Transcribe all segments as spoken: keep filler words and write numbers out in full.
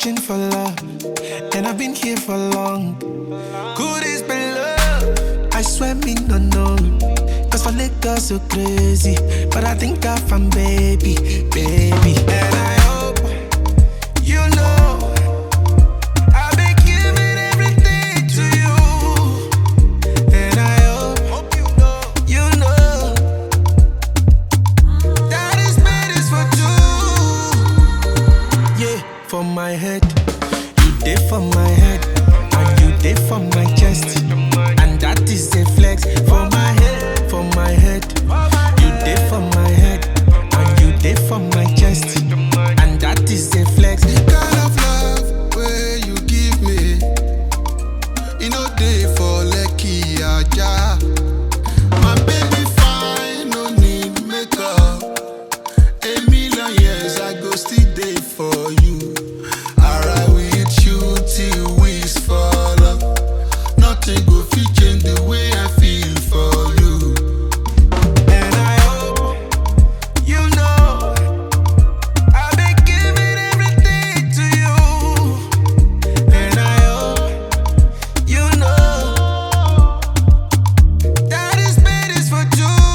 searching for love, and I've been here for long. Could this be love? I swear me no no. Cause for niggas so crazy, but I think I found baby, baby. And I hope you know I've been giving everything to you. And I hope you know, you know that is made is for two. Yeah, for my head, you did for my head, and you did for my chest, and that is a flex for my head, for my head. You did for my head, and you did for my chest, and that is a flex. The kind of love where you give me, you know day for lucky aja. My baby fine, no need makeup. A million years I go still day for you. Alright with you till we fall up. Nothing go fit change the way I feel for you. And I hope you know I've been giving everything to you. And I hope you know that is made is for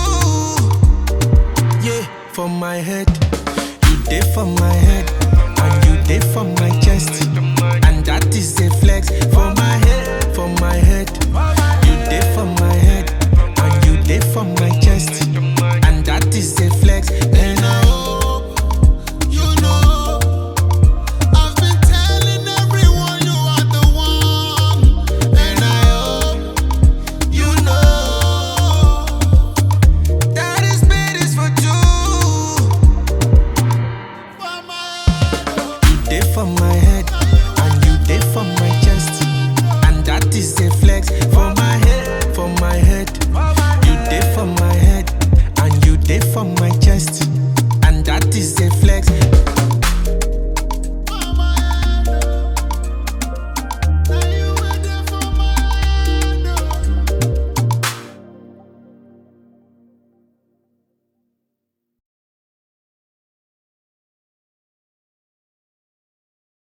two. Yeah, for my head, you did for my head, and you did for my chest, and that is a flex for my head, for my head. You did for my head, and you did for my chest, and that is a flex. And I hope you know I've been telling everyone you are the one. and I hope you know that is made is for two. For my You did for my head, and you did for my chest, and that is a flex for my head, for my head. You did for my head, and you did for my chest,